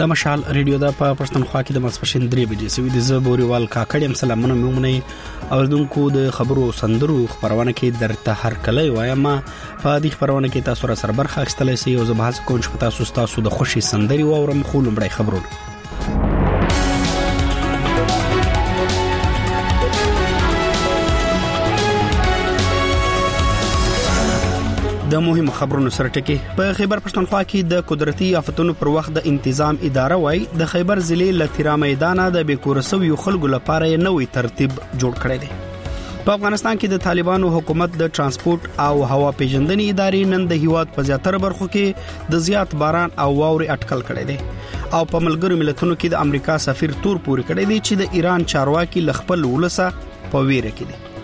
د مشال ریډیو د پښتونخوا کې د ماسپښین 3 بجې سوي د زبوريوال کاکړم سلامونه مومنه اوردونکو د خبرو سندرو خبرونه کې درته هر کله وایم په دې خبرونه کې تاسو سره برخه اخیستلای شئ او زه به هڅه کوم چې تاسو د خوشي سندري واورم خو لمړی خبرونه د مهمو خبرونو سره ټکی په خیبر پښتونخوا کې د قدرتي آفتونو پر وخت د تنظیم اداره وای د خیبر ضلع لتیرا میدان د بیکورسوي خلکو لپاره نوې ترتیب جوړ کړی دی په افغانستان کې د طالبانو حکومت د ترانسپورت او هوا پیژندنې ادارې نن د هیواد په زیاتره برخو کې د زیات باران او واوري اټکل کړی دی او په ملګرو ملتونو کې د امریکا سفیر تور پوري کړی دی چې د ایران چارواکي لخپل ولسه په ویره کې دي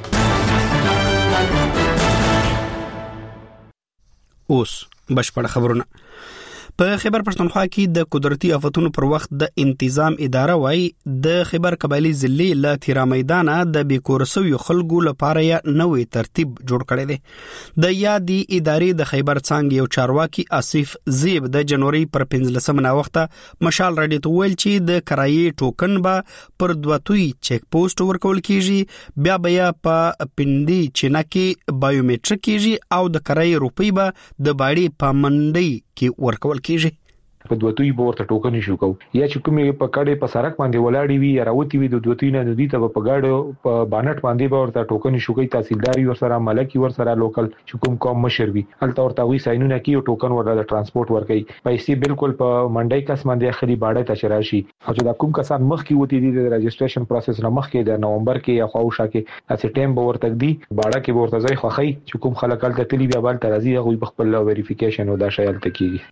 اوس بشپړ خبرونه په خیبر پښتونخوا کې د قدرتي آفتونو پر وخت د تنظیم اداره وای د خیبر قبایلی ضلع له تیرا میدان د بیکورسوي خلکو لپاره نوې ترتیب جوړ کړی دی د یادي ادارې د خیبر څنګه یو چارواکي آصف زیب د جنوري پر 15 وخته مشال رادیو ته ویل چې د کرایي ټوکن به پر دوتوي چیک پوسټ ورکول کیږي بیا په پندي چینکي بایومټریک کیږي او د کرایي روپی به د باړي په منډي کې ورکول کیږي په دوتوي بورته ټوکن شو کو یا چې کومې په کډې په سرک باندې ولاړی وي یا راوتی وي د دوتوي نه ندی ته په گاډو په بانټ باندې ورته ټوکن شو کوي تحصیلداري ور سره ملکی ور سره لوکل چې کوم مشر وي هلته ورته وي ساينونه کې ټوکن ورته ترانسپورت ور کوي پیسې بالکل په منډي کس باندې اخري باړه ته شراشي او چې دا کوم کسان مخ کې وتی دي د رجسټریشن پروسس نه مخ کې د نومبر کې یا خوښه کې اته ټیم به ورته دی باړه کې ورته ځای خوخی چې کوم خلک هلته تلی بیا بل ترازی هغه خپل ویریفیکیشن او دا شایل تکیږي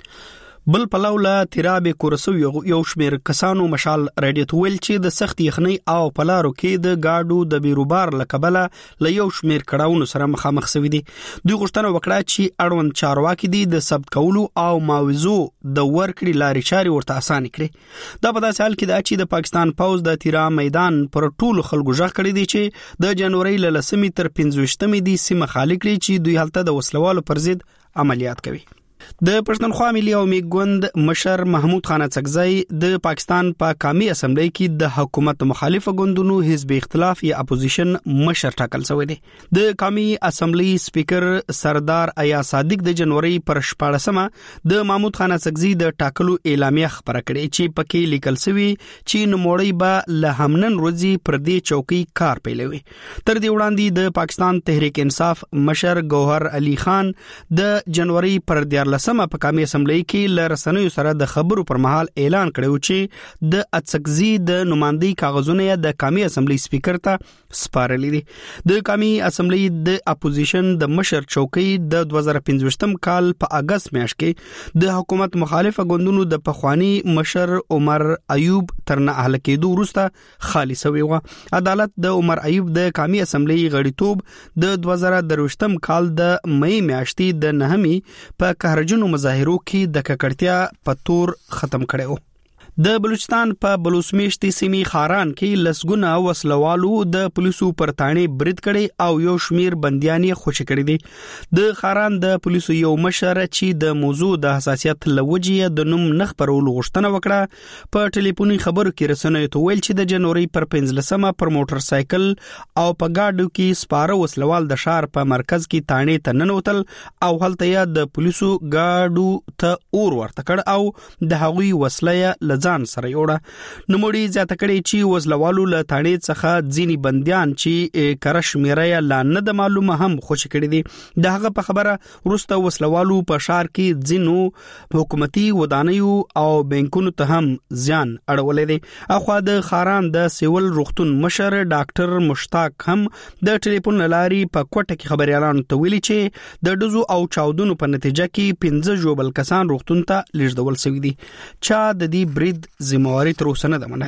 بل پلاوله تیرابه کورسوي یو شمیر کسانو مشال رادیو تویل چې د سخت یخنۍ او پلارو کې د گاډو د بیروبار لکبله ل یو شمیر کډاونو سره مخامخ شوی دي دوی غوښتنه وکړه چې اړوند چارواکي دي د ثبت کولو او معاوضو د ورکړې لارې چاري ورته اسانه کړي دا په داسې حال کې د چې د پاکستان پوز د تیرا میدان پر ټولو خلکو ځخ کړی دي چې د جنوري ل 15 تر 15 دي سیمه خالي کړي چې دوی هلته د وسلوالو پر ضد عملیات کوي د پښتونخوا ملي او میګوند مشر محمود خان اڅکزی د پاکستان په قومي اسمبلی کې د حکومت مخالف ګوندونو حزب اختلاف یا اپوزیشن مشر ټاکل شوی دی د قومي اسمبلی سپیکر سردار ایا صادق د جنوري پر 14مه د محمود خان اڅکزی د ټاکلو اعلامیه خبره کړې چې پکې لیکل شوی چې نوموړی به له همنن ورځې پر دې چوکي کار پیلوي تر دې وړاندې د پاکستان تحریک انصاف مشر گوهر علي خان د جنوري پر 14مه په قومي اسمبلی کې لرسنوي سره د خبرو پر مهال اعلان کړو چې د اڅکزی د نمائندګۍ کاغذونه د قومي اسمبلی سپیکر ته سپارلې دي د قومي اسمبلی د اپوزیشن د مشر چوکۍ د 2015 کال په اگست میاشت کې د حکومت مخالف ګوندونو د پخوانی مشر عمر ایوب ترنه اهل کېدو وروسته خالي شوی و عدالت د عمر ایوب د قومي اسمبلی غړیتوب د 2023 کال د مې میاشتې د 9 په قهرجنو مظاهرو کې د ککړتیا په تور ختم کړو د بلوچستان په بلوسمیشتي سیمې خاران کې لسګونه وسلوالو د پولیسو پر تاڼې برید کړي او یو شمیر بنديانې خوشي کړي دي د خاران د پولیسو یو مشر چې د موضوع د حساسیت لوجې د نوم نخ پرول غوښتنه وکړه په ټلیفوني خبرو کې رسنیو ته ویل چې د جنوري پر 15مه پر موټر سایکل او په گاډو کې سپاره وسلوال د شهر په مرکز کې تاڼې ته ننوتل او هلته یې د پولیسو گاډو ته اور ورته کړ او د هغوی وسله سره یوړه نوموړي زیاته کړي چې وزلوالو له تاڼې څخه ځینی بنديان چې کرش میریا لانه د معلومه هم خوشی کړي دي دغه په خبره ورسته وسلوالو په شهر کې ځینو حکومتي ودانیو او بانکونو ته هم زیان اړولې دي اخو د خاران د سیول روغتون مشر ډاکټر مشتاق هم د ټلیفون لاري په کوټه کې خبريالانو ته ویلي چې د دزو او چاودنو په نتیجه کې 15 جوبل کسان روغتون ته لیږدول شوی دي چا د دې برید ذمہواری تر اوسه نه ده منلې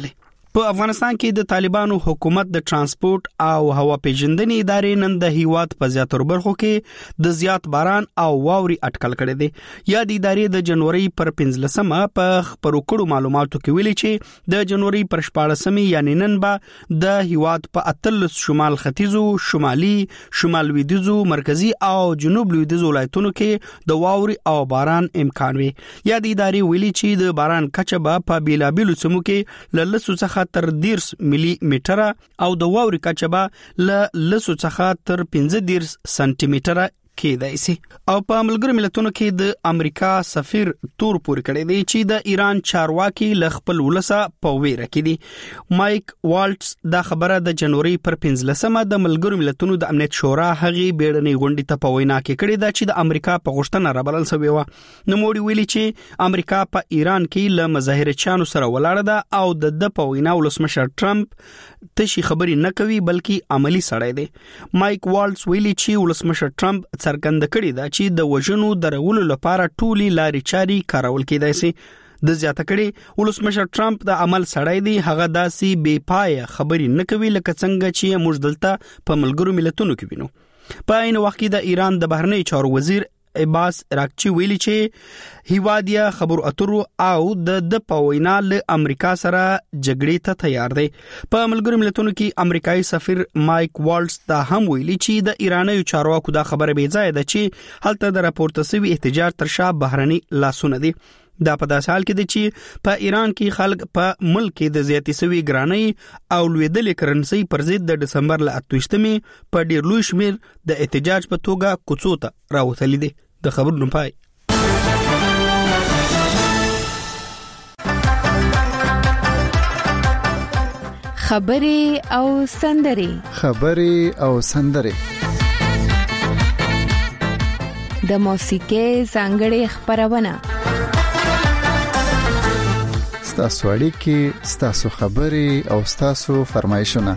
په افغانستان کې د طالبانو حکومت د ترانسپورت او هوا پیژندنې ادارې نن د هیواد په زیاتره برخو کې د زیات باران او واوري اټکل کړی دی. یا د ادارې د جنوري پر 15مه په خبرو کړو معلوماتو کې ویلي چې د جنوري پر 14مه یعنی نن به د هیواد په 13 شمال ختیځو، شمالي، شمال لویدیځو، مرکزی او جنوب لویدیځو ولایتونو کې د واوري او باران امکان وي. یا د ادارې ویلي چې د باران کچه به په بیلابیلو سیمو کې ل لسو څخه تر 10 ملي میټره او د واوري کچه به ل لسو څخه تر 15 سانتي میټره کېدای شي. او په ملګرو ملتونو کې د امریکا سفیر تور پورې کړی دی چې د ایران چارواکي ل خپل ولسه په ویره کې دي. مایک والټس دا خبره د جنوري پر 15مه د ملګرو ملتونو د امنیت شورا هغه بیړنۍ غونډې ته په وینا کې کړی دا چې د امریکا په غوښتنه رابلل شوی و. نو موږ ویلي چې امریکا په ایران کې ل مظاهرچیانو سره ولاړه ده او د په وینا ولسمشر ټرمپ تشي خبرې نه کوي بلکې عملی سړی دی. مایک والټس ویلي چې ولسمشر ټرمپ څرګند کړی دا چې د وژنو درولو لپاره ټولي لارې چاري کارول کېدای شي. د زیاته کړي ولسمشر ټرمپ د عمل سړی دی، هغه داسې بے پای خبرې نه کوي لکه څنګه چې موږ دلته په ملګرو ملتونو کې وینو. په عین وخت کې د ایران د بهرنی چارو وزیر عباس راکچی ویلي چې هیوادیا خبرو اترو او د پوینا له امریکا سره جګړې ته تیار دی. په ملګرو ملتونو کې امریکایي سفیر مایک والټس دا هم ویلي چې د ایراني چارواکو دا خبره بې ځای ده چې هلته د راپورته شوی احتجاج تر شا بهرني لاسونه دي. دا په داسې حال کې دي چې په ایران کې خلک په ملک کې د زیاتې سوي ګرانۍ او لویدلې کرنسي پر ضد د دسمبر ل 28مې په ډیر لوی شمیر د احتجاج په توګه کوڅو ته راوتلي دي. د خبرونو پای. خبرې او سندرې. خبرې او سندرې. د موسیقۍ ځانګړې خبرونه. ستاسو اړیکې، ستاسو خبرې او ستاسو فرمایشونه.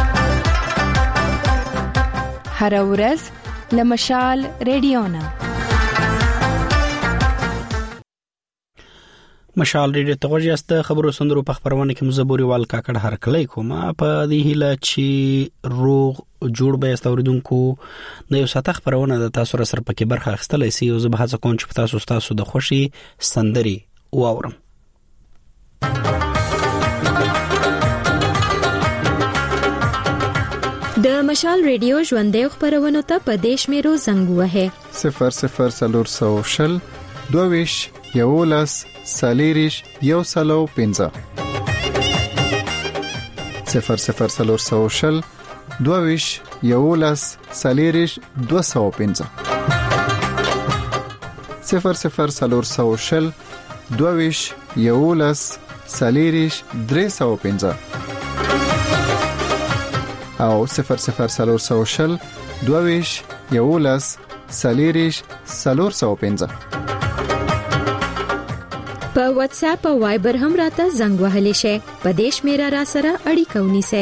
هر ورځ لمشال ریډیونا. مشال ریډیو ته غوښیاست. خبرو سندرو په خبرونه کې مزبوري وال کاکړ هر کله کومه په دې هله چې روغ جوړ به استوریدونکو د یو ساته خبرونه د تاسو سره پکې برخه اخستلای سي او زه به هڅه کوم چې تاسو د خوشي سندري واورم. د مشال ریډیو ژوندې خبرونه ته په دیش میرو زنګ وهه 00 22 یولس سالیریش یو سلو 15 00 22 یولس سالیریش 215 00 22 یولس سالیریش 315 او 00 22 یولس سالیریش 415. په واتس اپ او وایبر هم راته زنګ وهلی شي. په دیش میرا را سره اړیکه ونیسه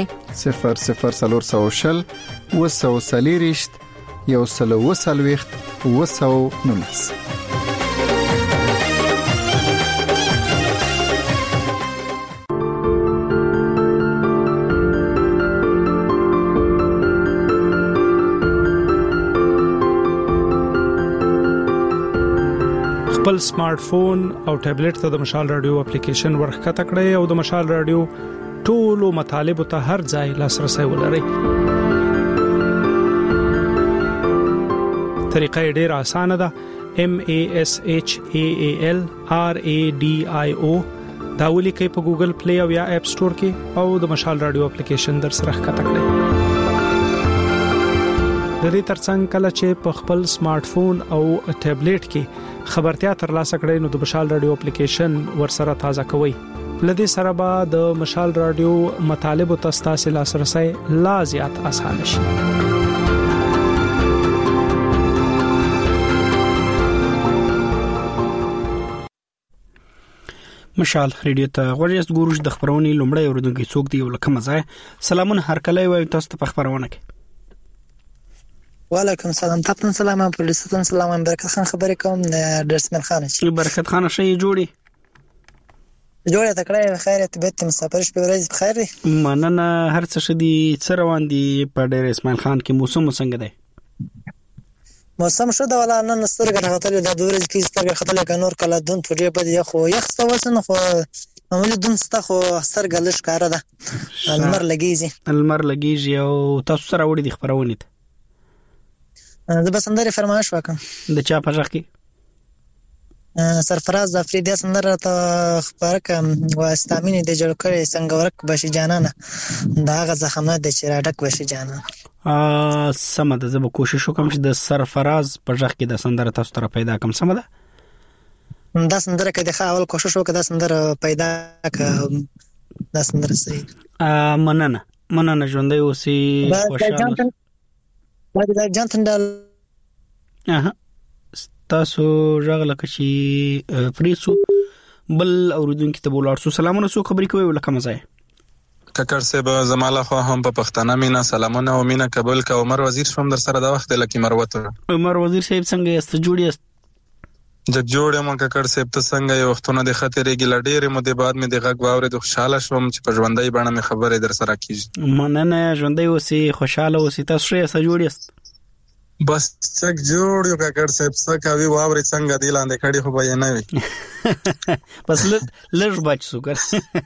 00 وسو سالیریشت یو سلو وسلويخت وسو نونس. خپل سمارټ فون او ټابلیټ ته د مشال رادیو اپلیکیشن ورخکته کړئ او د مشال رادیو ټولو مطالبه ته هر ځای لاسرسي ولرئ. طریقه ډیره اسانه ده. MASHAAL RADIO دا ولیکئ په ګوګل پلی او یا اپ سٹور کې او د مشال رادیو اپلیکیشن در سره ښکته کړئ. د دې ترڅنګ کله چې په خپل سمارټ فون او ټابلیټ کې خبرتیا ترلاسه کړئ نو د مشال رادیو اپلیکیشن ورسره تازه کوئ. لدې سره به د مشال رادیو مطالب او تاسو لاسرسي لا زیات اسانه شي. مشال ریډیو ته غوړیاست. ګورج د خبرونې لومړی اوریدونکو څوک دی ولکه مزه. سلامونه هر کله وي تاسو په خبرونه کې. وعلیکم السلام. تاسو سلام پولیسو سلام. برکت خان خبرې کوم. درسمن خان شي. برکت خان شي جوړي. جوړه تکړه خیر طبيعت مسافر شپه ورځ بخیر دی. مننه هر څه شدي څه روان دي په ډېر اسماعیل خان کې موسم څنګه دی؟ موسم شو دا ولا نن سترګه غتل د دورز کې سترګه خطلې ک نور کله دون ټوډه په دی خو یخ ستوسنه خو معمولی دون ستا خو سترګه لږ کار ده المر لګیږي او تاسو سره وړي د خبرونه ته د بسندري فرمایش وکم د چا په ځخ کې سرفراز افریدی سندره ته خبره کوم واستامینه د جوړ کړي څنګه ورک بشي جانانه دا غ زخمه د چرادک بشي جانانه سمه ده. زه به کوشش وکم چې د سرفراز په ځخ کې د سندره تاسو ته پیدا کوم. سمه ده دا سندره کې د اول کوشش وکړه د سندره پیدا ک د سندره صحیح مننه ژوندۍ اوسې خوشاله دا جانتندل تاسو ژغله کشي فریسو بل اوردونکو ته بولار سو سلامونه سو خبرې کوي ولکه مزه ککر صاحب زماله خو هم په پښتنه مینا سلامونه او مینا قبول کا عمر وزیر شوم در سره د وخت لکه مروته عمر وزیر صاحب څنګه است جوړی است جگ جوړه ما ککر صاحب ته څنګه یو وختونه د خطرې ګلډېره مو د بعد می د غږ واورې د خوشاله شوم چې په ژوندۍ باندې می خبرې در سره کیږي. مننه ژوندۍ اوسې خوشاله اوسې تاسو یې جوړی است بس چک جوړ یو ککر صاحب څه کوي واورې څنګه دی لاندې کړي خو به نه وي بس لږ بچ سو کړ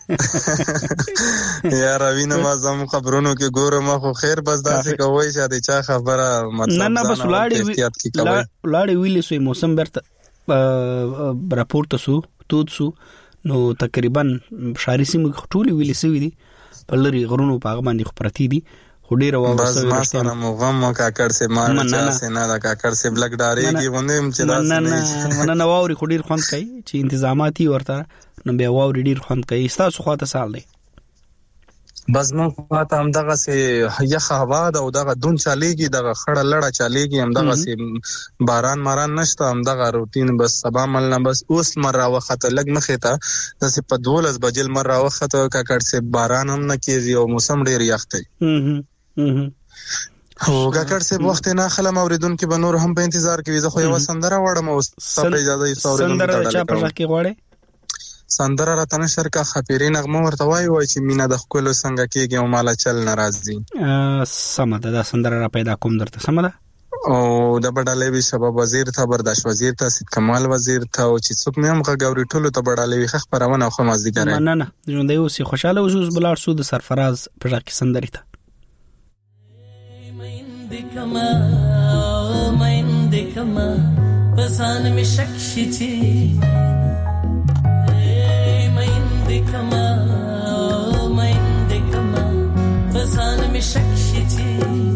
یار وینه ما زم خبرونو کې ګورم خو خیر بس داسې کوي چې د چا خبره مطلب نه بس لاړې ویلې سوې موسم برته راپورته سو تود سو نو تقریبا شاري سیمه ټولې ویلې سوې دي په لري غرونو په هغه باندې خبرتي دي خډيره واو بس ما سره مغم کاکړ سے ما چا سينا دا کاکړ سے بلګ ډاريږي غوندم چې دا نه واوري خډير خوند کوي چې انتظاماتي ورته نو بیا واوري ډیر خوند کوي تاسو خواته سال دی بس مون خواته هم دغه سي یخ هوا ده او دغه دون چاليږي دغه خړه لړه چاليږي هم دغه سي باران ماران نشته هم دغه روټین بس سبا ملنه بس اوس مره وخت لګ مخه ته د سي په 12 بجې مره وخت کاکړ سے باران هم نه کیږي او موسم ډیر یخ دی هو کاکړ سے وخت نه خلم اوریدونکو به نور هم په انتظار کې زه خو یو سندره وړم او ستاسو اجازه یې اوریدونکو سندره چا په ځکه غواړي سندره راتنه شرکا خپيري نغمه ورته وای چې مینا د خپل څنګه کېږي او مال چل ناراضي سمه ده سندره را پیدا کوم درته سمه ده او د بډالې وی شباب وزیر ته برداشت وزیر ته سید کمال وزیر ته او چې څوک مې هم غوړي ټولو ته بډالې وی خخ پرونه خو مازیګره نه ژوندې اوسې خوشاله اوسې بلار سو د سرفراز په ځکه سندري ته مایندکما پسان می شکشي چی مایندکما پسان می شکشي چی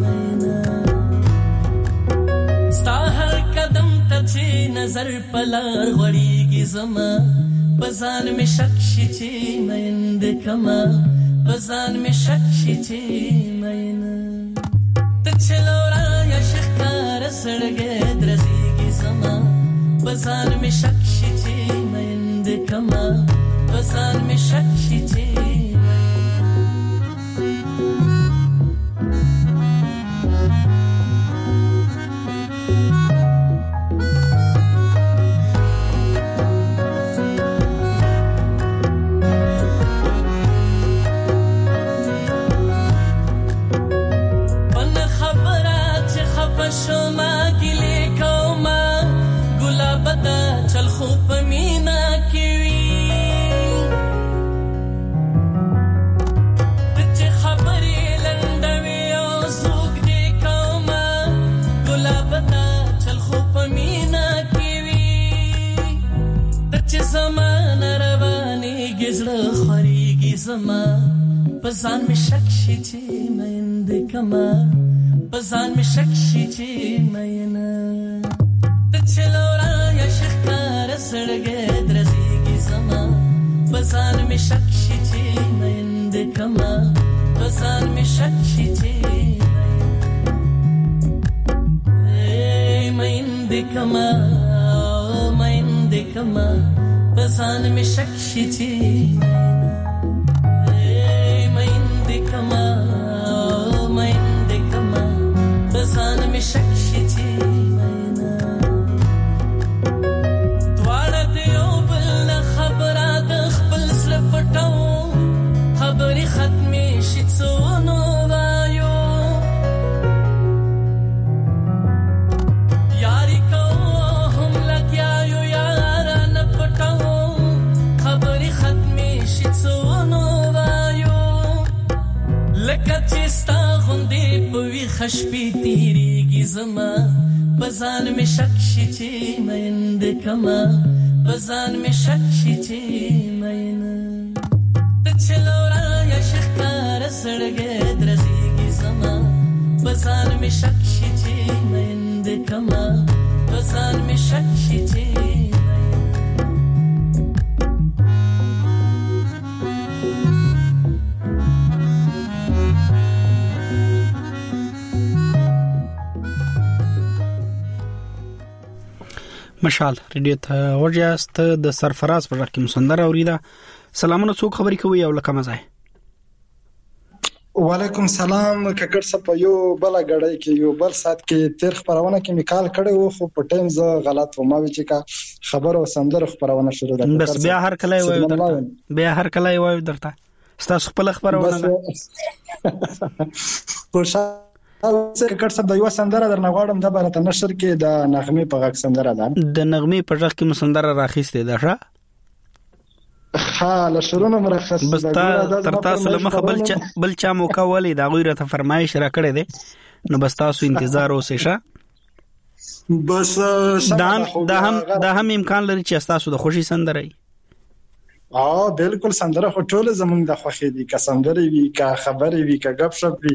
ستا هر قدم ته چی نظر پلار غړيږي زما پسان می شکشي چی مایندکما پسان می شکشي چی ماینا چلورا یا شکار سړګې درځيږي زما بزان می شکشي چی مند کما بزان می شکشي چی شما ګلې کوما ګلاب دا چل خو پمینا کیوي چې خبرې لندوي او زوګ دې کوما ګلاب دا چل خو پمینا کیوي چې زمان رواني گزړه خوريږي زما پسان می شکشي چې مند کما بزان می شکشي چې مینا د چلورا یا شکار سړګې درځيږي زما بزان می شکشي چې مند کما بزان می شکشي چې مند کما بزان می شکشي چې مند کما بزان می شکشي چی مینا دواړه دیو بل خبره د خپل سره خشپی تیریږي زما بزان می شک شي چې مېند کما بزان می شک شي چې مېند د چلورا یا شکار سړګې درځيږي زما بزان می شک شي چې مېند کما بزان می شک شي چې مشال ریډیو ته ورجاست د سرفراز پر رقم سندره اوریدا سلامونه څوک خبرې کوي او لکه مزه وعلیکم سلام ککړ صاحب یو بل غړی کې یو بل سات کې تیر خبرونه کې میکال کړي وو خو په ټیم ز غلط و ما وی چې کا خبر او سندره خبرونه شروع ده بس بیا هر کله وایو درته ستاسو خپل خبرونه خوشا او څه کړ څه د یو سندره درنه غواړم د بارته نشر کې د نغمه په غږ سندره ده د نغمه په غږ کې مسندره راخېسته ده ښه له شروع مرخص بس تر تاسو لمخه بل چا موقع ولې دا غوړه ته فرمایش را کړې ده نو بس تاسو انتظار اوسئ ښه بس دا هم امکان لري چې تاسو د خوشي سندره بالکل سندره خو ټول زمونږ د خوخي دي که سندره وي که خبرې وي که غب شپ وي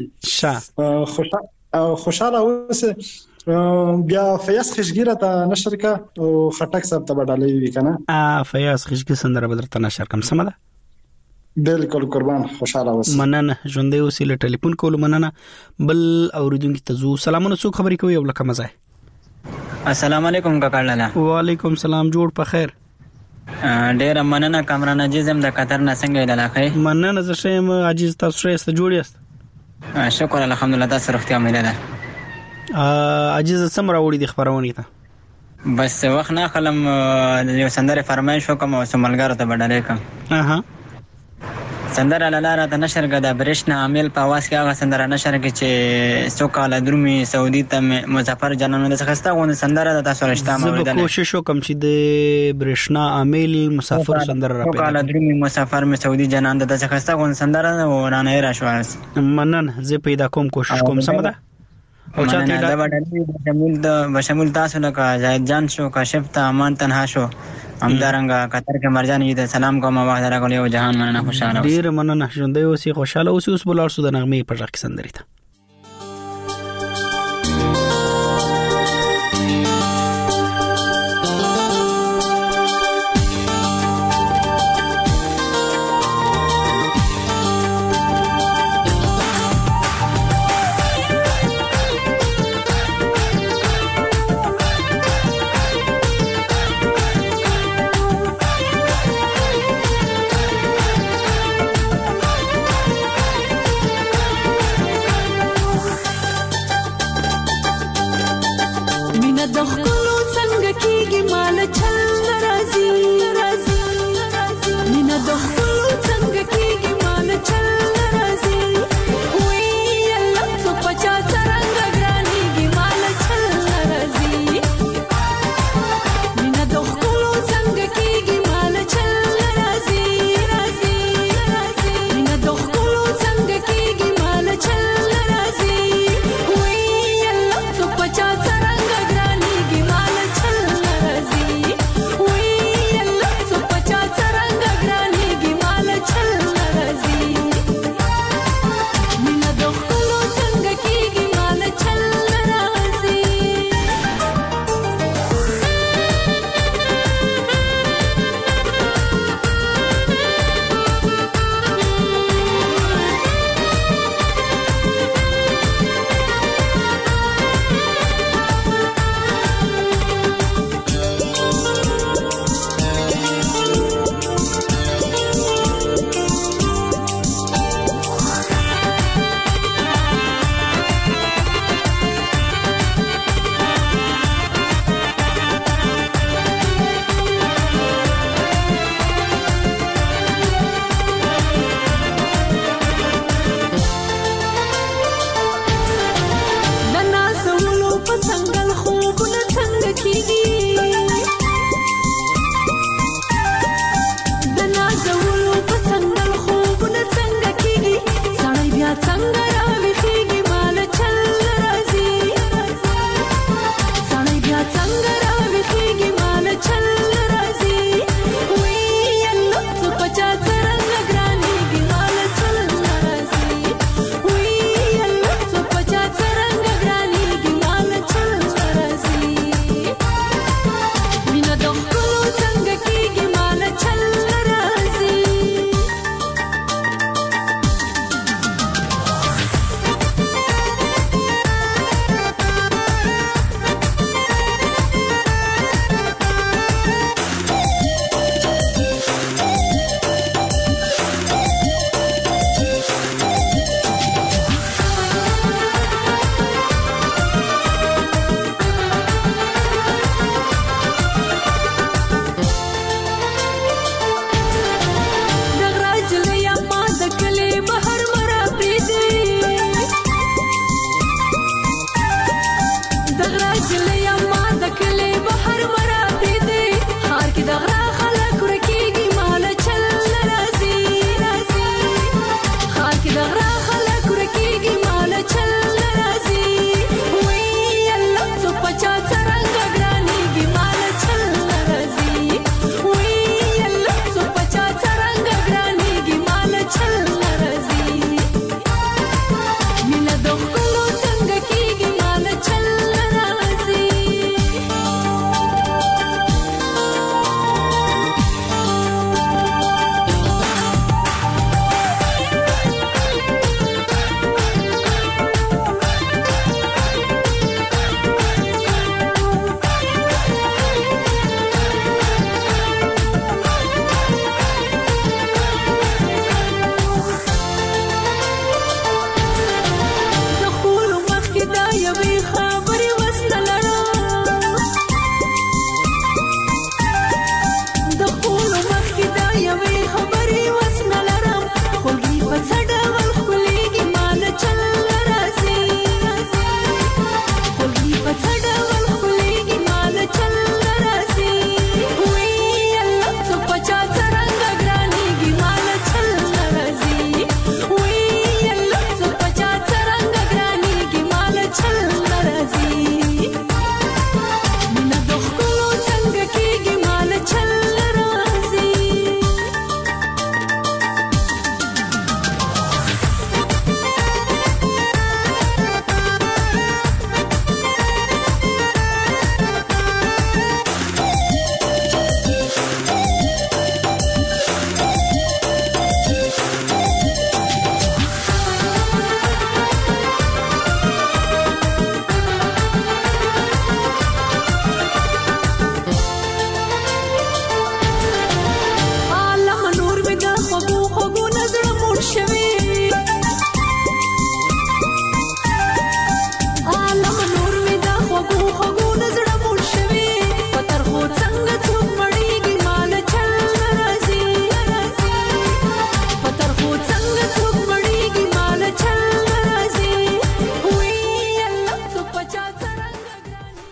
خوشاله اوسه بیا فیاض خشګیره ته نشر کا او خټک صاحب ته بدلې وی کنه فیاض خشګی سندره بدرته نشر کوم سم ده بالکل قربان خوشاله اوسه مننه ژوندې اوسې له ټلیفون کول مننه بل اوریدونکو ته زو سلامونه څوک خبرې کوي او لکه مزه السلام علیکم کاکړه وعلیکم سلام جوړ په خیر ډیر مننه کامران عزیز هم د قطر نه څنګه علاقه مننه زه شم عزیز تاسو ښه جوړ یاست شکر الحمدلله تاسو روغتیا مې ده عزیز سمرا وړي د خبرونه ته بس وخت نه خلم یو سندره فرمایش وکم او سملګر ته بدلې کوم سندره لاله ته نشر غدا برښنا عامل په واس کې هغه سندره نشر کې چې سوکاله درومي سعودي ته مسافر جنانو د څخستا غو سندره د تاسو رښتا مولدل زه کوشش وکم چې د برښنا عامل مسافر سندره را پیدا سوکاله درومي مسافر می سعودي جنان د څخستا غو سندره ورانه را شو منن زه پیدا کوم کوشش کوم سم ده او چاته دا بشمول تاسو لکه زاید جان شو کاشف ته امان تنها شو همدارنګه قطر کې مرجان دې سلام کوم واحد راغلی او جهان مننه خوشاله ډیر مننه ژوندې اوسې خوشاله اوسې اوس بلار سو د نغمه په ځکه سندري ته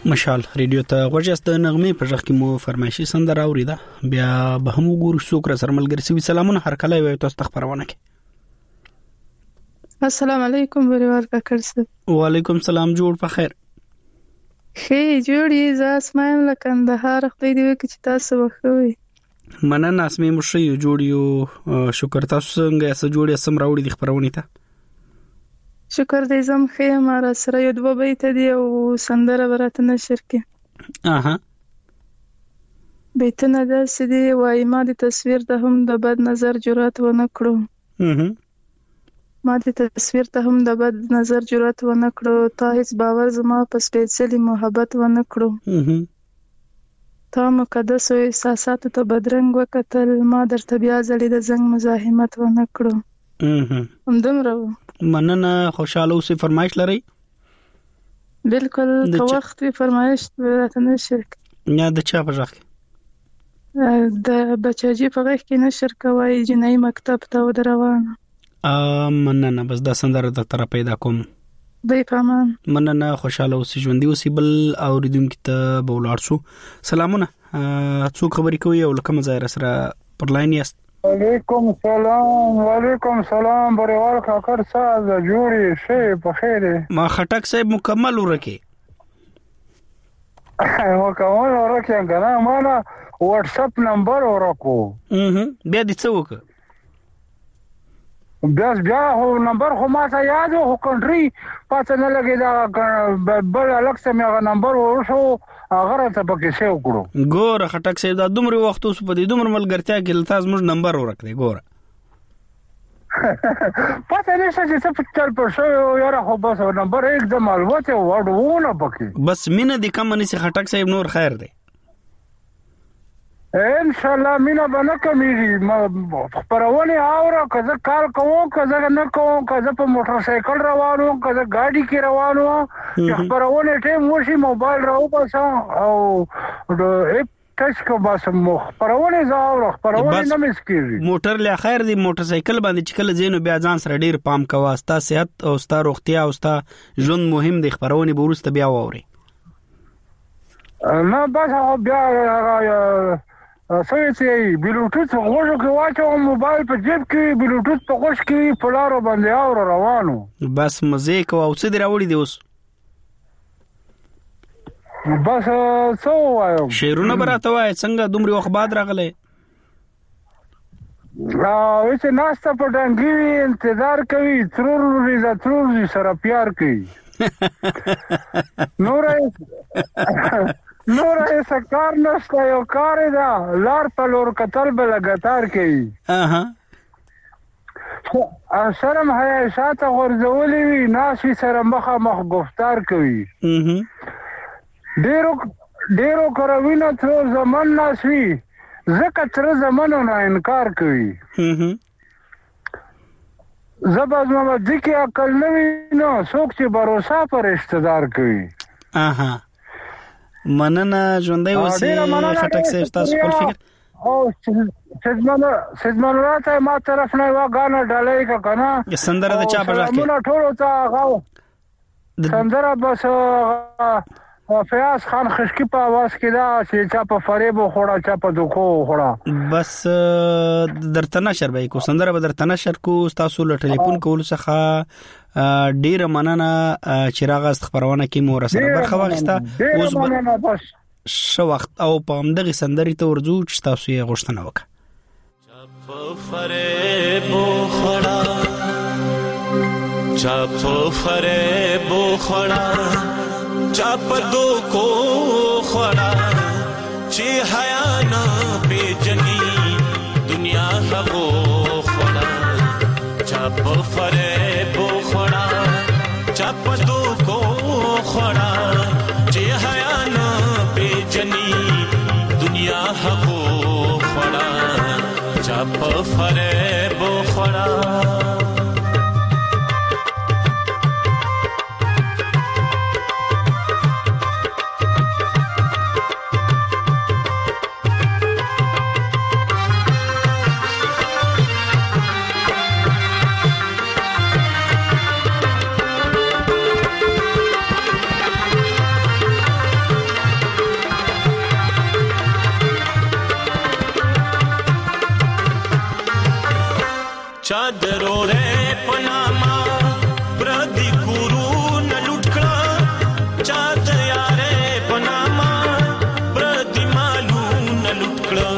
مشال ریډیو ته غوښست نغمه په ځخ کې مو فرمایشي سندره اوریده بیا به هم وګورو څوک را سره ملګری سوي. سلامونه هر کله وي تاسو خبرونه کې. السلام علیکم بریوار کاکړ صاحب. وعلیکم السلام جوړ په خیر. خې جوړی ز اسمایم لکندهار خدای دې وکړي چې تاسو وخوي. مننه اسمه مشي جوړیو شکر تاسو څنګه اسه جوړی سم راوړي د خبرونه ته. شکر دې زم خې مارا سره یو دوه بیت دی او سندره برات نشر کې. اها بیتونه د سدي وای ما د تصویر ته هم د بد نظر جرأت ونه کړو. ما د تصویر ته هم د بد نظر جرأت ونه کړو. تا هیڅ باور زما په سپېڅلي محبت ونه کړو. تا مقدس او احساسات ته بدرنګ وکتل. ما درته بیا ځلې د زنګ مزاحمت ونه کړو. همدومره مننه خوشاله اوسې فرمایش لري. بالکل په وخت وی فرمایش راته نشر نه د چا په ځخ د بچاجي په غږ کې نشر کوي جنۍ مکتب ته ودروانه. مننه بس دا سندره د تر پیدا کوم دی پامان. مننه خوشاله اوسې ژوندۍ اوسې بل اوریدونکو ته بولار شو. سلامونه څوک خبرې کوي او لکه مزایر سره پر لاین یاست. وعلیکم سلام بریوال کاکر صاحب جوړی شي په خیر. ما خټک صاحب مکمل ورکه کنه ما واتس اپ نمبر ورکو. بیا دې څه وکړه بیا هو نمبر خو ما ته یاد هو کنټری پاتې نه لګی دا بل الکس مې نمبر ورشو هغه ته پکې سیو کړو. ګور خټک سي دا دومره وخت اوس په دې دومره ملګرتیا کې تاسو موږ نمبر ورکړي ګور پاتې نشه چې څه چل پر شو یاره خو بس نمبر एकदम معلومات وړونه پکې بس مینه د کم نه سي خټک صاحب نور خیر دی ان شاء الله مینا بنه کمیږي پرونه اورا کزه کال کوم کزه نه کوم کزه په موټر سایکل روانو کزه ګاډي کې روانو پرونه ټیم وشي موبایل راو پاسه او ایک ټچ کو بس پرونه زاور پرونه نه مسکیږي موټر له خیر دی موټر سایکل باندې چکل زینو بیا ځان سره ډیر پام کوه ستا صحت او ستا روغتیا او ستا ژوند مهم دی پرونه بورسته بیا ووري نه بس بیا سویچې بلوټوث غوږو کې واچو موبایل په جیب کې بلوټوث په غوږ کې پلارو باندې اور روانو بس مزه کو او څه دی راوړي دی اوس بس څو وایم شیرونه براته وای څنګه دومره وخت بعد راغله چې ناسته په ډنګي انتظار کوي ترور سره پیار کوي نور ایسا کار نشتا یو کار دا لار پلور قتل بلگتار کئی سرم حیاشات غرزولی وی ناسی سرم مخا مخ گفتار کوي ډیرو کروینا تر زمان ناسوی زکه تر زمانو نه انکار کوي زباز محمد دی کی عقل نوی نو څوک چې باروسا پر اشتدار کوي مننه ژوندۍ اوسې خټک صاحب تاسو خپل فکر او سیدمن راته ما طرف نه واغانه ډالای کا کنه سندره د چا په ځکه موږ ټول تا غاو سندره بس فیاض خان خشکی په आवाज کې دا چې چا په فریب خوړه چا په دوکو خوړه بس درته نشر به کو سندره به درته نشر کو تاسو له ټلیفون کول څخه ډیر مننه چې راغست خبرونه کې مور سره برخه واخسته اوس شو وخت او په همدغه سندري ته ورځو چې تاسو یې غوښتنه وکړه چپ فریب خوړه چپ فریب خوړه چاپ دو کو خورا چی حیا نا پیجنی دنیا ہو خورا چاپ فریب خورا چاپ دو کو خورا چی حیا نا پیجنی دنیا ہو خورا چاپ فریب خورا درورې پناما پردي کورو نه لټکړه چا د یارې پناما پردي مالو نه لټکړه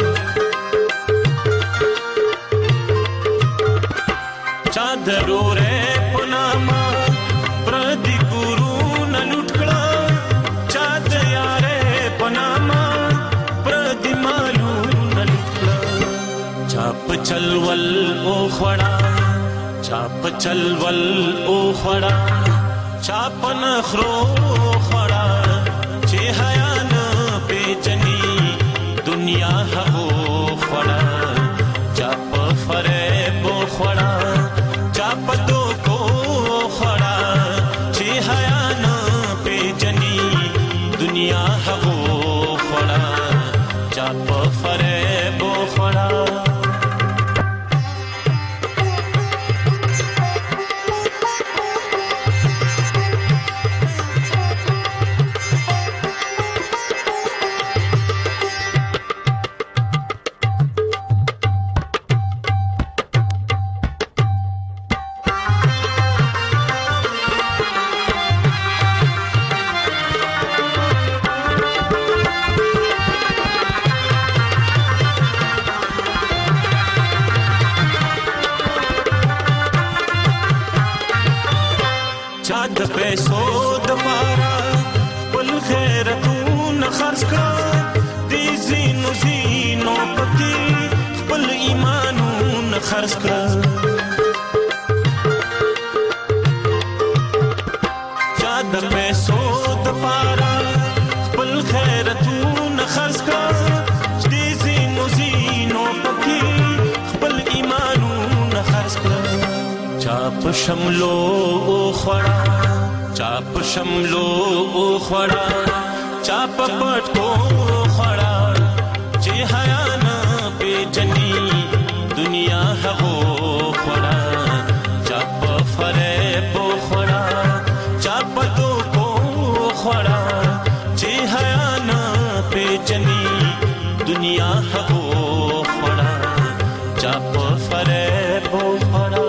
چا درورې پناما پردي کورو نه لټکړه چا د یارې پناما پردي مالو نه لټکړه چاپ چلول او خړا چاپ چلول او خړا چاپ نخرو خړا چې حیا نه پیچني دنیا هو خړا چاپ فریب خړا چاپ تو کو خړا چې حیا نه پیچني دنیا هو خړا چاپ فریب خړا د پیسو د پارا بل خیرتون خرج کړه دې زینو زینو پتی بل ایمانون خرج کړه چا د پیسو د پارا بل خیرتون خرج کړه دې زینو زینو پتی بل ایمانون خرج کړه چاپ شملو خړا چاپ شملو خړا چاپ پټ کو خړا چې حیا نه پیچني دنیا هو خړا چاپ فریب خړا چاپ تو کو خړا چې حیا نه پیچني دنیا هو خړا چاپ فریب خړا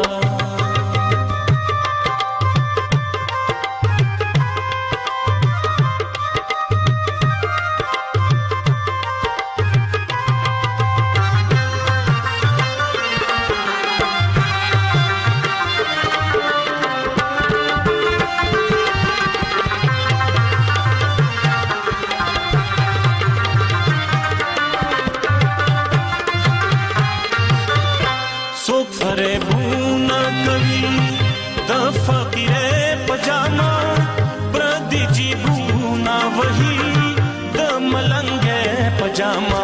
فریبونه کوي د فقیره پجاما پردي جیبونه وਹੀ د ملنګه پجاما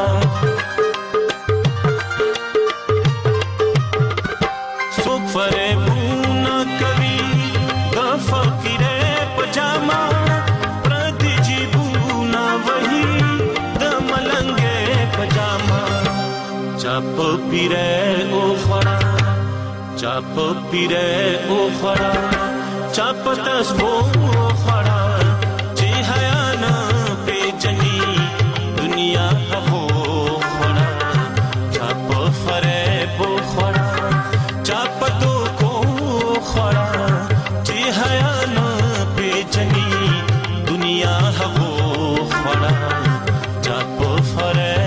څوک فریبونه کوي د فقیره پجاما پردي جیبونه وਹੀ د ملنګه پجاما چاپ پیره او خړا چاپ پیره او خړا چاپ تسبو خړا چې حیا نه پیچني دنیا هو خړا چاپ فریب خړا چاپ تو کو خړا چې حیا نه پیچني دنیا هو خړا چاپ فریب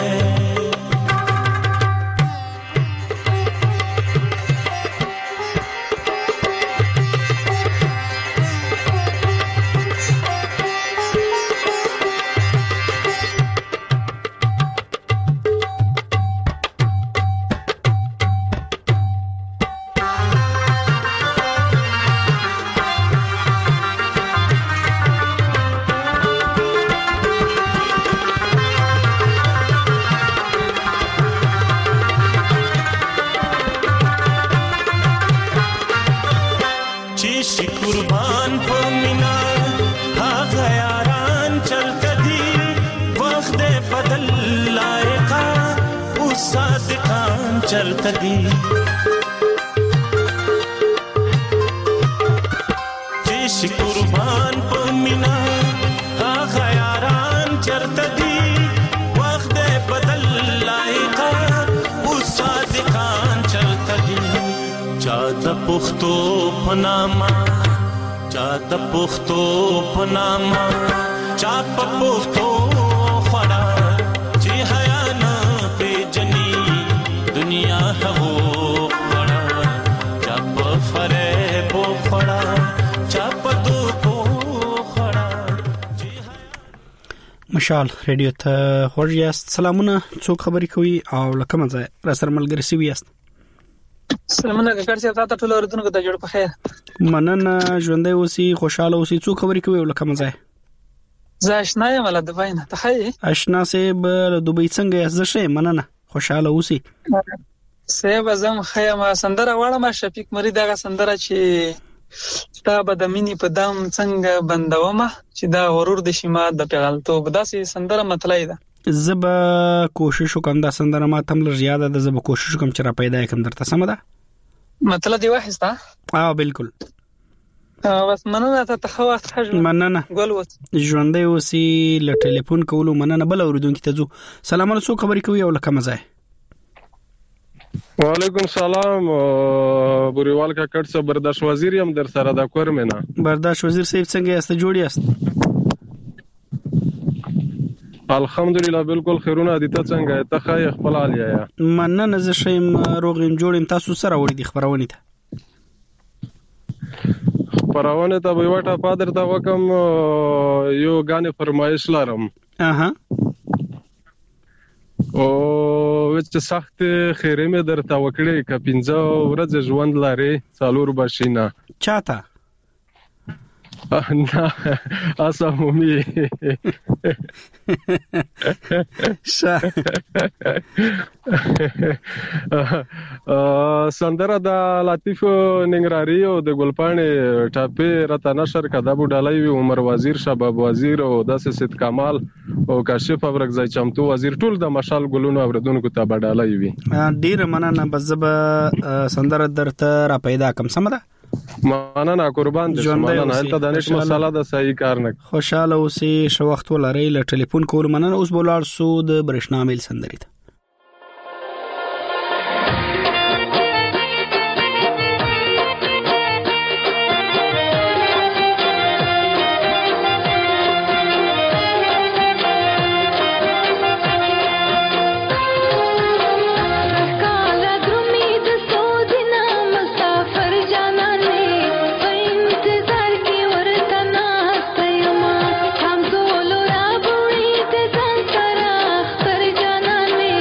चलता दी जिस कुर्बान पमिना हा खयारान चलता दी वक्त बदल लाएगा उस सादिकान चलता दी چا د پښتو پناما چا د پښتو پناما چا په پښتو خړا چې حیا نه پیجنې دنیا هغو خړا چا په فریب خړا چا په دوکو خړا. مشال ریډیو ته خوږ یاست. سلامونه، څوک خبرې کوي او لکه مزه را سره ملګری سوي یاست؟ سلامونه کاکړ صاحب، تاسو ټول اوریدونکو ته جوړ په خیر. مننه، ژوندۍ اوسئ، خوشاله اوسئ. څوک خبرې کوي او لکه مزه؟ زه آشنا یم له دبی نه. ته ښه آشنا صاحب له دبی څنګه یاست؟ زه ښه یم، مننه، خوشاله اوسئ. صاحب زم ښه یم. سندره واړم شفیق مرید هغه سندره چې تا به د مینې په دام څنګه بندومه چې دا غرور د شیما د پیغلتوب، داسې سندره مطلع ده. زه به کوشش وکم دا سندره ما تم لږ یاد ده، زه به کوشش وکم چې را پیدا کړم درته. سم ده؟ مطلب دی واخسته؟ بالکل. بس مننه ته خو وخت ښه. مننه، ګل وس ژوندۍ اوسئ. له ټلیفون کولو مننه. بل اوریدونکو ته ځو. سلام علیکم، څوک خبرې کوي او لکه مزه؟ وعلیکم السلام. بوریوال کاکړ صاحب، برداشت وزیر یم در سره د کور مینا. برداشت وزیر صاحب څنګه یاست؟ جوړ یاست؟ الحمدلله بالکل خیرونه دي. ته څنګه یې؟ ته ښه خپل حال یا؟ مننه، زه ښه یم، روغ یم، جوړ یم. تاسو سره وړي دي خبرونه ته؟ خبرونه ته به وټه پادر ته وکم یو غانې فرمایش لرم. او چې سخت خیره مې درته وکړې ک 15 ورځې ژوند لري څالور بشینه چاته نه اسمومي سندره د لطیف ننګراری او د ګلپانې ټاپې راته نشر کده بوډالای وی عمر وزیر، شباب وزیر او د سید کمال او کاشف ابرګزای چمتو وزیر، ټول د مشال ګلونو اوردونکو ته بډالای وی. ډیر مننه. بزب سندره درته را پیدا کم. سم ده؟ مننه قربان دې. مننه. هلته د نش مساله د صحیح کار نه. خوشاله اوسئ، شو وخت ولرئ. له ټلیفون کول مننه. اوس بولار سو د برښنا میل سندري ته. Thank you.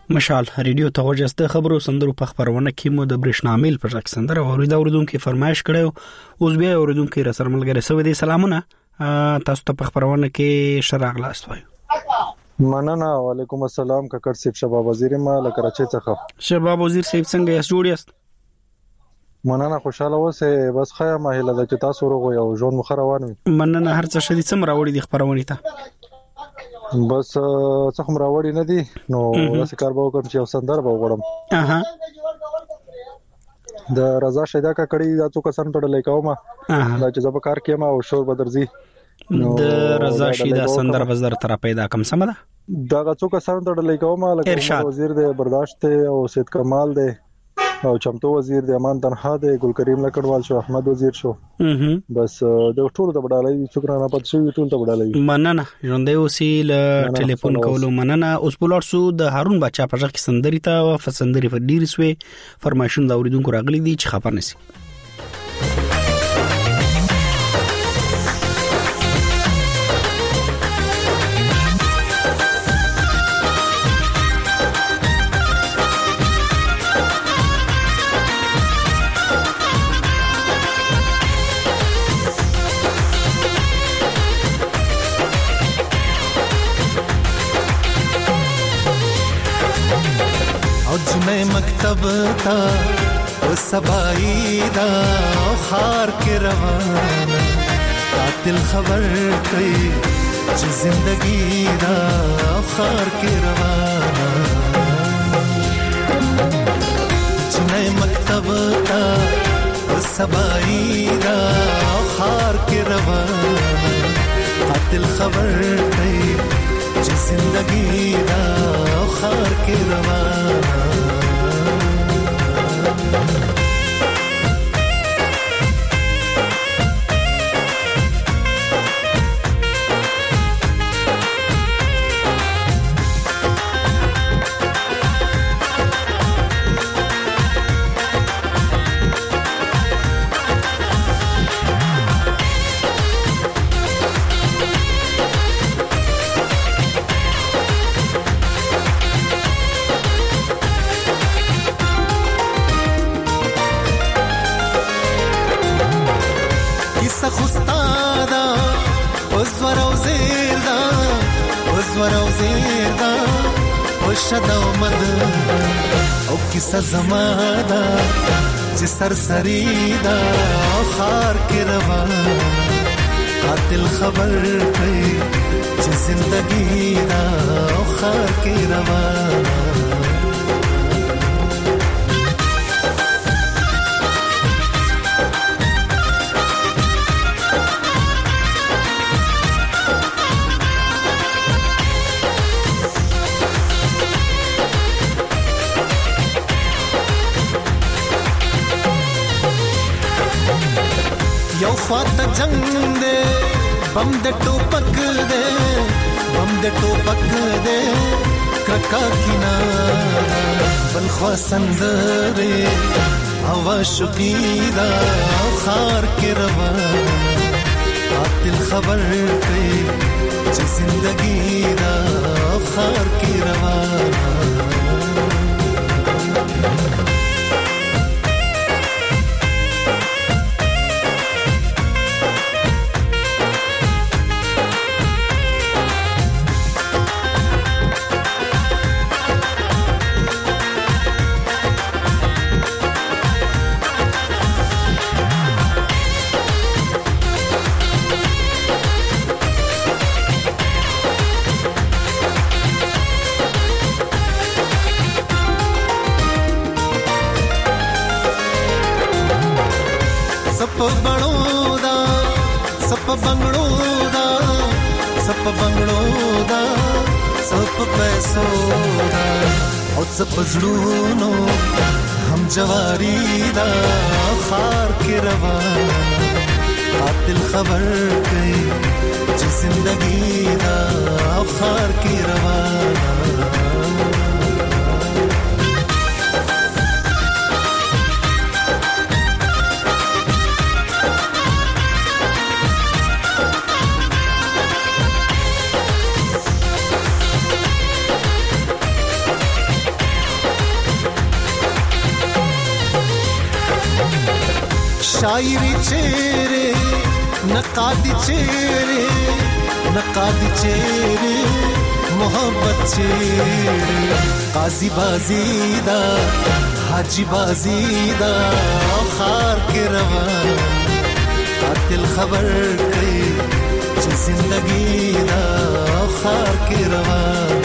مشال ریډیو ته وجسته خبرو سندرو په خبرونه کې مو د برښنامل پر رک سندره اوریدونکو فرمایش کړو اوس بیا اوریدونکو را سره ملګری سو دي سلامونه تاسو ته په خبرونه کې شراغ لاست وایو مننه وعلیکم السلام ککړ سیب شباب وزیر ما لکراچي څخه شباب وزیر صاحب څنګه یاست جوړ یاست مننه خوشاله اوسه بس خیا ماهله د چې تاسو ورغو یو ژوند مخروان مننه هر څه شدي سم راوړي د خبرونه ته بس څه هم راوړی نه دي نو داسې کار به وکړم چې یو سندر به وغوړم د رضا شیدا کا کړي دا څو کسان ټړلې کومه دا چې زب کار کېما او شور بدرځي د رضا شیدا سندر بزر تر پیدا کم سم ده دا څو کسان ټړلې کومه لکه وزیر د برداشت او سید کمال دی او چمتو وزیر د امان تنها دی ګل کریم لکړوال شو احمد وزیر شو بس د ټول ته وډالای شکرانه پد شو ټول ته وډالای مننه ژوندې وسیل ټلیفون کولو مننه اوس بولار سو د هارون بچا په ځخ سندري ته او فسندري په ډیر سوي فرمایشون دا اوریدونکو راغلي دي چې خبر نسی مکتب تا او سبایدا او خار کې روان قاتل خبر کوي چې زندگی دا او خار کې روان چې مکتب تا او سبایدا او خار کې روان قاتل خبر کوي چې زندگی دا او خار کې روان او کیسه زماده چې سرسری دا خار کې روان قاتل خبر کوي چې زندگی دا خار کې روان یو فات جنگ دے بم د ټوپک دے بم د ټوپک دے کرکا کینا بل خوا سندره هوا شقیدا خار کې روان قاتل خبر کوي چې زندگی دا خار کې روان پزړونو هم جواری دا خار کې روان قاتل خبر کوي چې زندگی دا خار کې روان شاعری چهره نقادی چهره نقادی چهره محبت چهره قاضی بازیدا حاجی بازیدا خار کې روان قاتل خبر کوي چې زندگی دا خار کې روان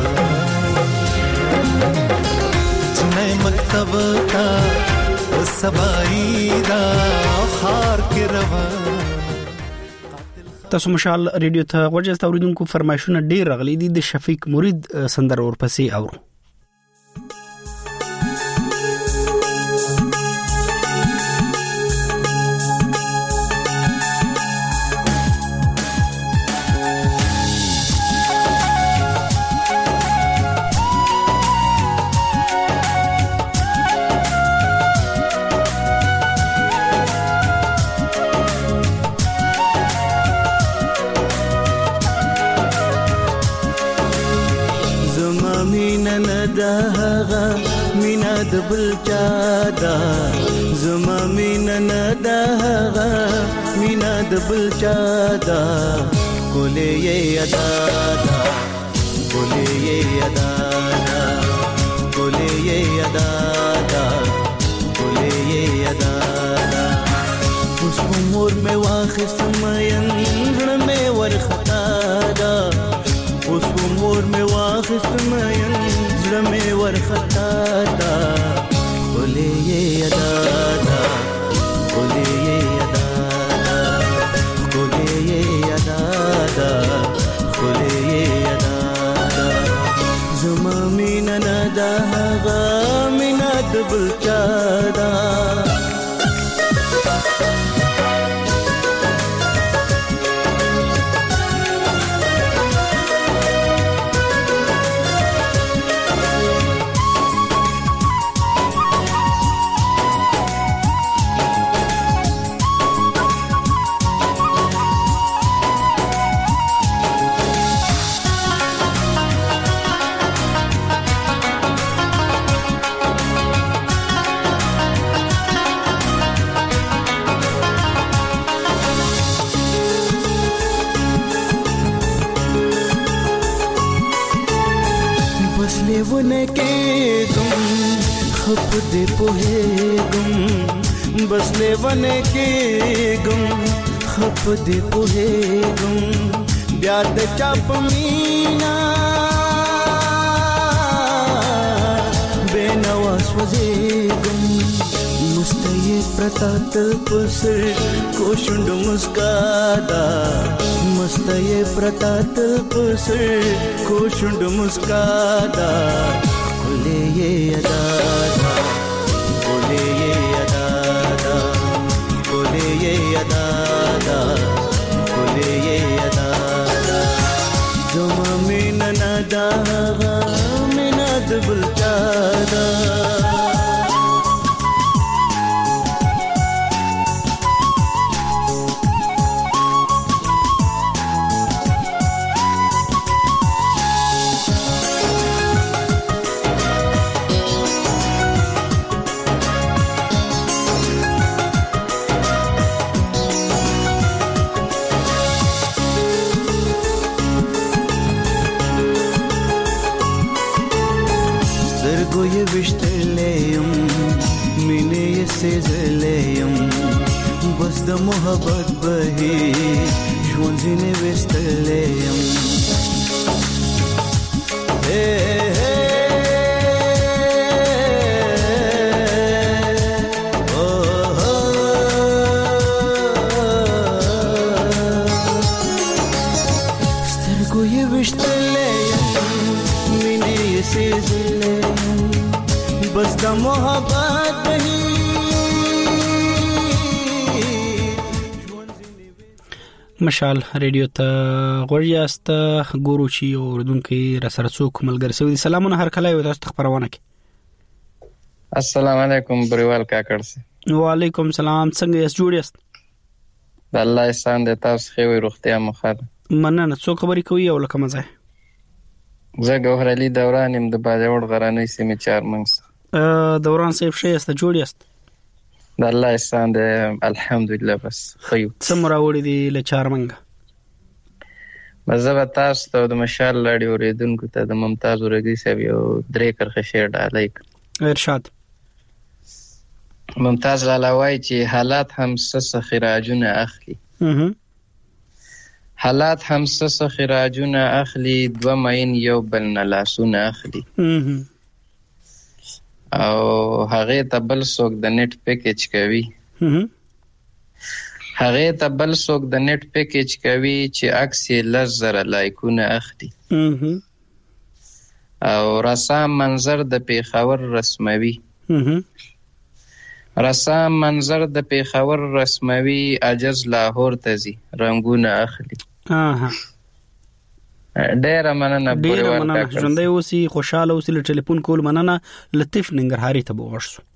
چې مکتب تا سبایی دا خار کې روان. تاسو مشال ریډیو ته ورجه اوریدونکو فرمایشونه ډیر غلي دي. د شفیق مرید سندر اورپسې اورو. مینا د بل چادا زما مینا نداغا مینا د بل چادا کولې یادا کولې یادا کولې یادا کولې یادا اوس عمر مې واخست مېن زړه مې ورختا دا اوس عمر مې واخست مېن زمي ورختا دا بولي يدا دا بولي يدا بولي يدا دا بولي يدا زما مينا ندا غا مينا دبل چادا ونه کې ګم خپ دې په ګم بس ونه کې ګم خپ دې په ګم بیا د چاپ مینا بنواس وځي ګم مستي پرتات پسر کوشند مسکادا مستي پرتات پسر کوشند مسکادا کولې یادا کولې یادا کولې یادا کولې یادا زما مینا ندا مینا دبل چادا وشتلیم مینه سزلیم بس د محبت بهي ژوند زینه وستلیم سترګو یې وشتلیم مینه سزلیم بس د محبت بهي. مشال ریډیو ته غوړیاست ګورو چې اوردونکو را سره څوک ملګری سوي. سلامونه هر کله یو تاسو خبرونه کی. السلام علیکم بریوال کاکړ سي. وعلیکم السلام. څنګه یې جوړیاست؟ الله احسان دې تاسو خو روغتیا مخاله. مننه. څو خبرې کوي او لکه مزه زه ګوهر علي دوران يم د باجوړ غرانې سیمې چارمنګ. دوران صاحب شې است جوړیاست؟ د الله احسان دې الحمدلله. بس خيو سمرا وړي دي له چارمنګ مزه تاسو ته د مشال لړۍ اوریدونکو ته د ممتاز ورګي صاحب یو درې کرخه شعر ډالۍ ارشاد. ممتاز لالاوای چې حالات هم سس خراجونه اخلي، حالات هم سس خراجونه اخلي، دو ماین یو بل نه لاسونه اخلي، او هغه ته بل څوک د نت پیکیج کوي، هغه ته بل څوک د نت پیکیج کوي چې عکس لزر لایکونه اخلي، او رسام منظر د پیښور رسموي، رسام منظر د پیښور رسموي، عجز لاهور ته زی رنگونه اخلي. ډیر مننه بورور کاکا ژوندۍ اوسې خوشاله اوسې. له ټلیفون کول مننه. لطیف ننګرهاري ته وغوښتو.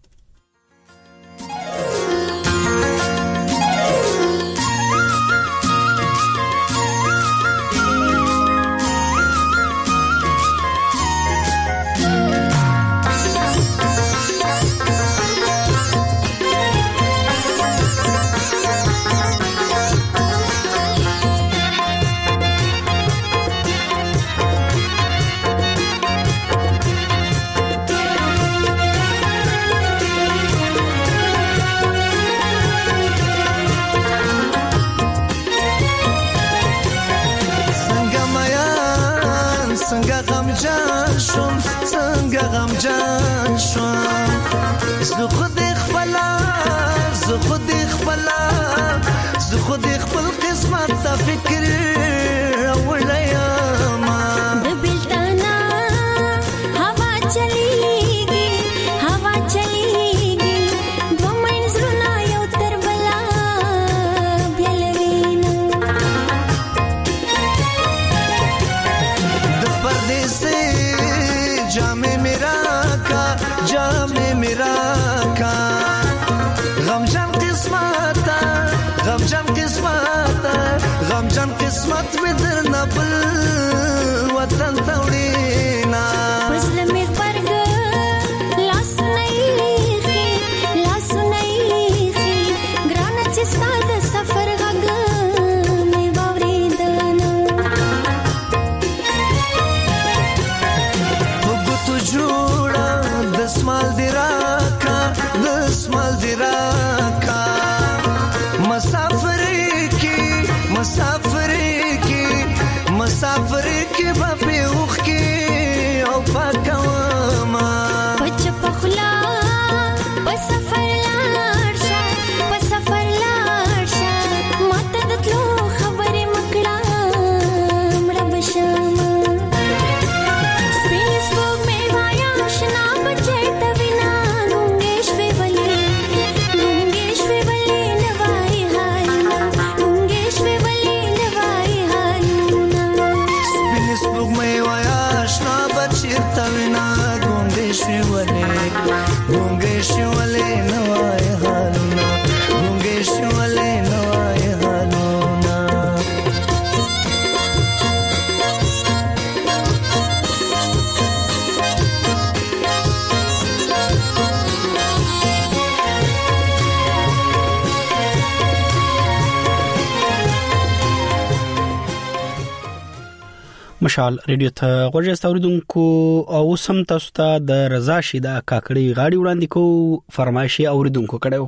مشال ریډیو ته غوږی اوریدونکو او سم تاسو ته د رضا شیدا کاکړی غاړي وړاندې کو فرمایشي اوریدونکو کړو.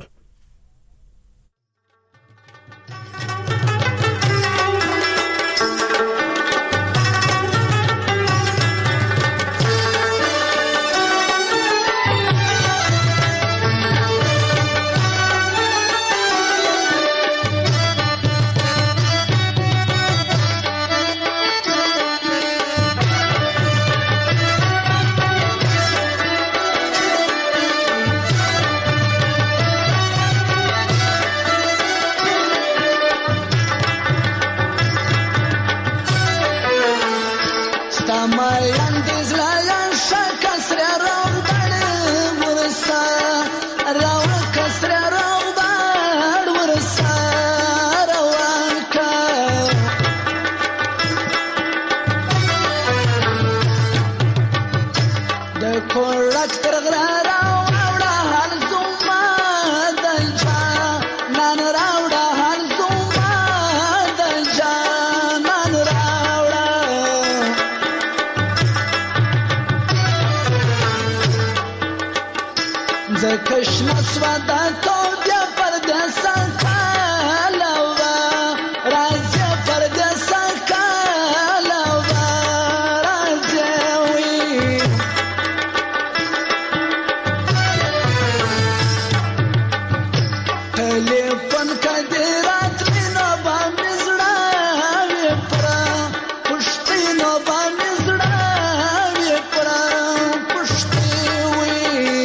کشنا سوادا تو بیا پردیسا کالوا راځه پردیسا کالوا راځه وی ټلیفون کدی رات مینو باندې زړه وی پر پښتینو باندې زړه وی پر پښتې وی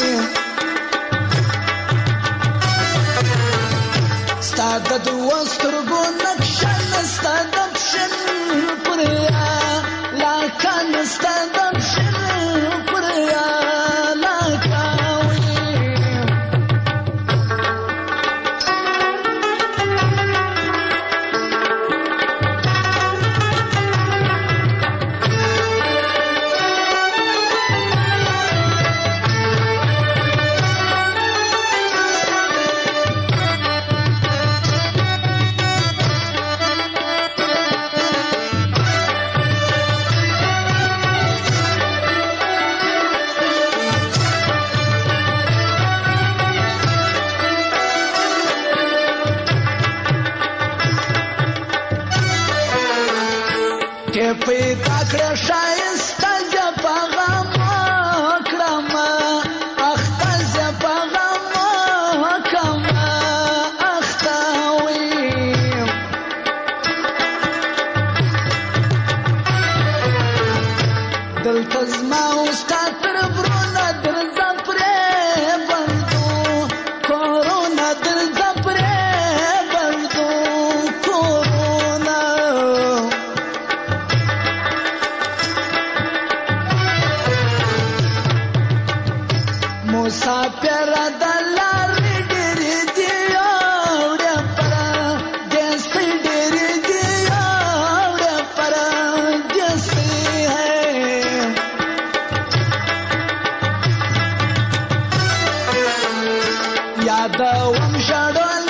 ستاد د وسترګو نقشن ستاد پښن پریا لا کان ستاد پښن پریا لا کاوی که پیدا کړه شایسته زپاغه مکرم اخته زپاغه مکرم اخته وی دلته زما اوستا تر برونه درځه پرې بندو کورونا درځه پرې بندو کورونا مسافر دلار ډېرې دی اوړه پر دسي ډېرې دی اوړه پر دسي ہے یاد وم شړول